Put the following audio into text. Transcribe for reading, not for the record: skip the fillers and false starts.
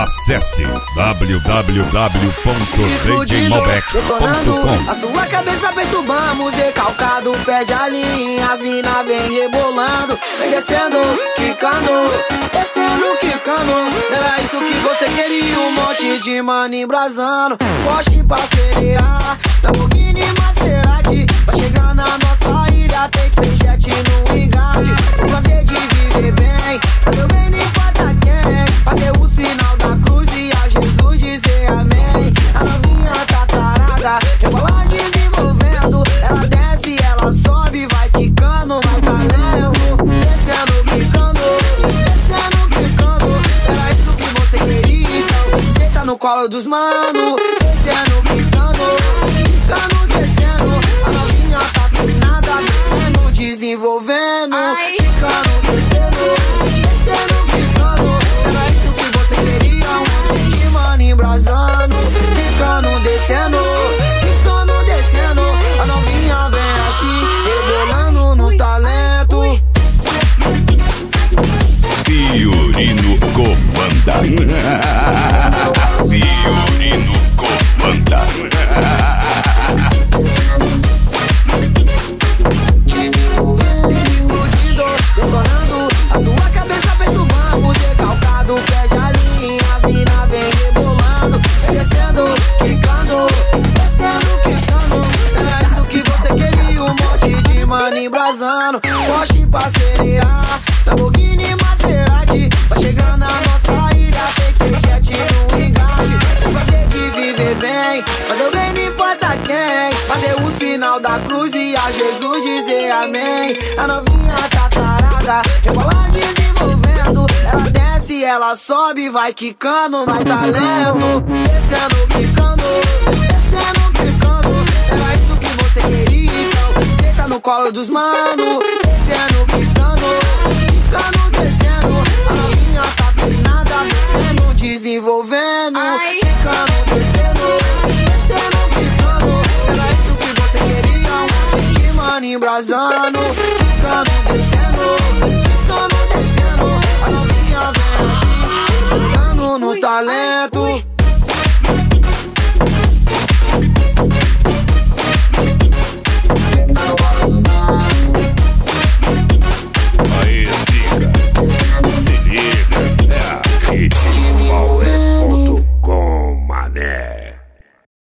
Acesse www.djmalbec.com. A sua cabeça perturbamos, recalcado, perde a linha. As mina vem rebolando, vem descendo, quicando, descendo, quicando. Era isso que você queria, um monte de mano embrasando. Porsche pra acelerar, Lamborghini Maserati. Vai chegar na nossa ilha, tem 3 jet no engate. O prazer de viver bem, fazer o bem não importa quem. Fazer o sinal da cruz e a Jesus dizer amém. A novinha tá tarada, rebola desenvolvendo. Ela desce, ela sobe, vai quicando, vai valendo. Descendo, quicando, descendo, quicando. Era isso que você queria, então senta no colo dos mano. Descendo, quicando, quicando, descendo. A novinha tá treinada, descendo, desenvolvendo. Quicando, descendo, descendo, quicando. Era isso que você queria, um monte de mano embrasando. Quicando, descendo, quicando, descendo. A novinha vem assim, rebolando no talento. Fiorino comanda. Fiorino comanda. Explodindo, detonando. A sua cabeça perturbamos, recalcado, perde a linha. As mina vem rebolando, vem descendo, quicando, descendo, quicando. Era isso que você queria, um monte de mano embrasando. Porsche pra acelerar, Lamborghini Maserati. Vai chegar na nossa ilha, tem 3 jet no engate. O prazer de viver bem, fazer o bem não importa quem. Fazer o sinal da cruz e a Jesus dizer amém. A novinha tá tarada, rebola desenvolvendo. Ela desce, ela sobe, vai quicando no talento. Descendo, quicando, descendo, quicando. Era isso que você queria, então senta no colo dos mano. Descendo, quicando, quicando, descendo. A novinha tá treinada, descendo, desenvolvendo. Quicando, descendo, descendo, quicando. Era isso que você queria, um monte de mano embrasando. Quicando, descendo, quicando, descendo. A novinha vem assim, pulando no talento.